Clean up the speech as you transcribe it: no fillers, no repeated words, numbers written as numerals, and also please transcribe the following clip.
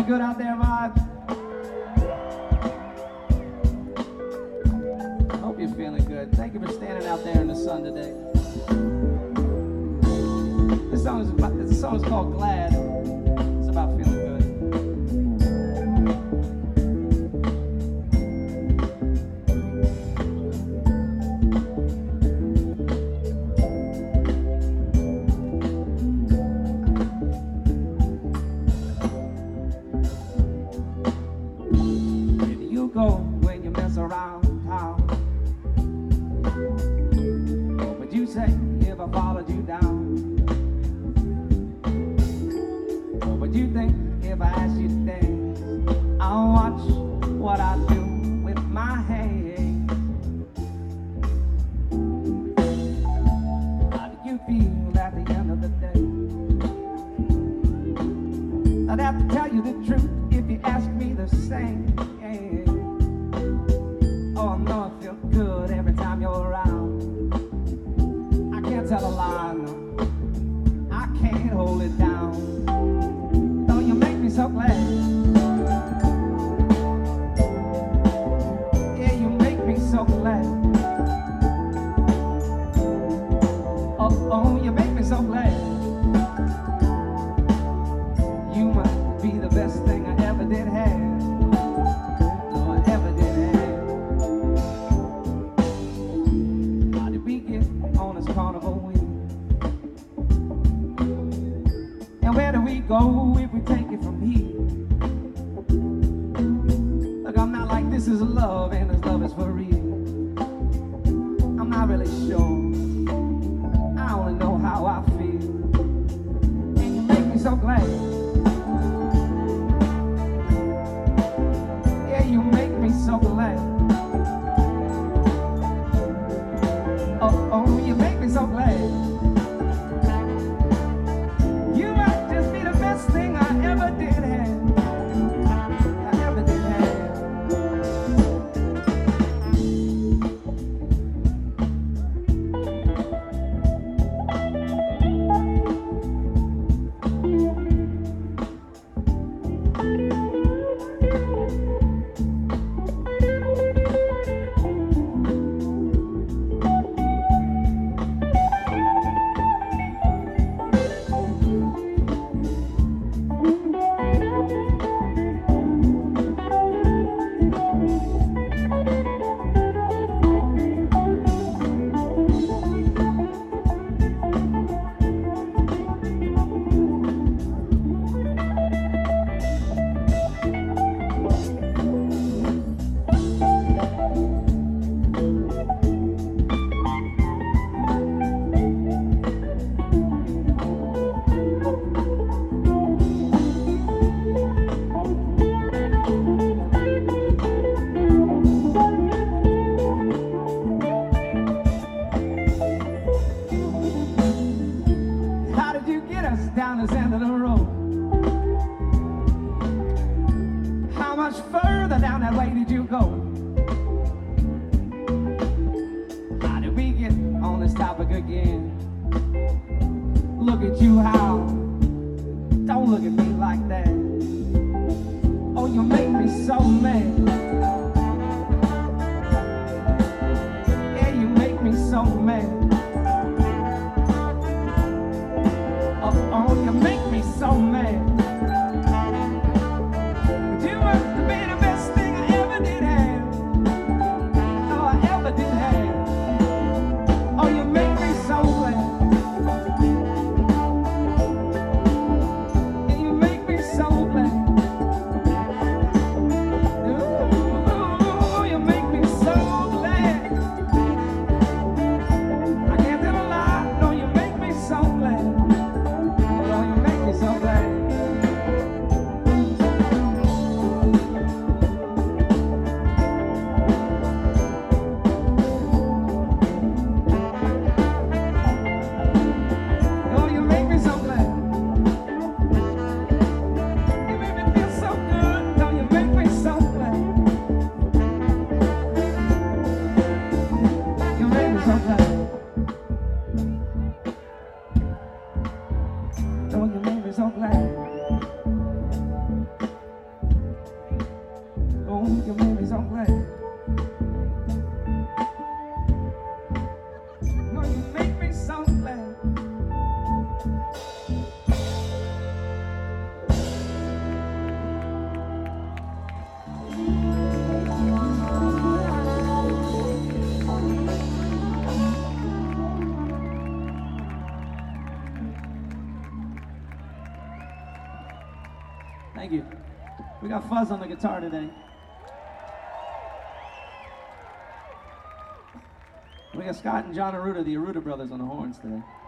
good out there, Rod? Hope you're feeling good. Thank you for standing out there in the sun today. This song is called Glad. It's about feeling good. Go when you mess around town. What would you say if I followed you down? What would you think if I asked you to dance? I'll watch what I do with my hands. How do you feel at the end of the day? I'd have to tell you the truth if you ask me the same. Oh, I know I feel good every time you're around. I can't tell a lie, no. I can't hold it down. Though you make me so glad. Yeah, you make me so glad. Oh, you make me so glad. You must be the best thing I ever did have. Where do we go if we take it from here? Look, I'm not like this is love and this love is for real. I'm not really sure. I only know how I feel. And you make me so glad. Yeah, you make me so glad. Oh, you make me so glad. Thing I ever did have. I ever did have. Down this end of the road. How much further down that way did you go? How did we get on this topic again? Look at you, how? Don't look at me like that. Oh, you make me so mad. Yeah, you make me so mad. Oh, you make me so mad. You must be the best thing I ever did have. Oh, I ever did have. Oh, you make me so glad. Thank you. We got Fuzz on the guitar today. We got Scott and John Arruda, the Arruda brothers, on the horns today.